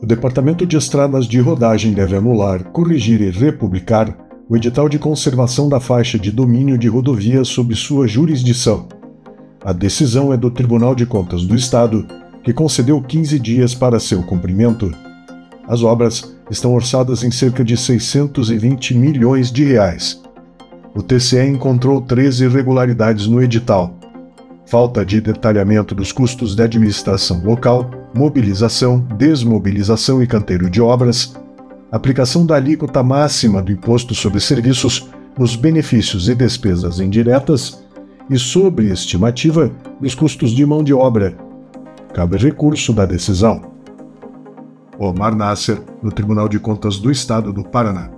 O Departamento de Estradas de Rodagem deve anular, corrigir e republicar o edital de conservação da faixa de domínio de rodovia sob sua jurisdição. A decisão é do Tribunal de Contas do Estado, que concedeu 15 dias para seu cumprimento. As obras estão orçadas em cerca de 620 milhões de reais. O TCE encontrou 13 irregularidades no edital: falta de detalhamento dos custos de administração local, mobilização, desmobilização e canteiro de obras, aplicação da alíquota máxima do Imposto sobre Serviços nos benefícios e despesas indiretas e sobreestimativa dos custos de mão de obra. Cabe recurso da decisão. Omar Nasser, no Tribunal de Contas do Estado do Paraná.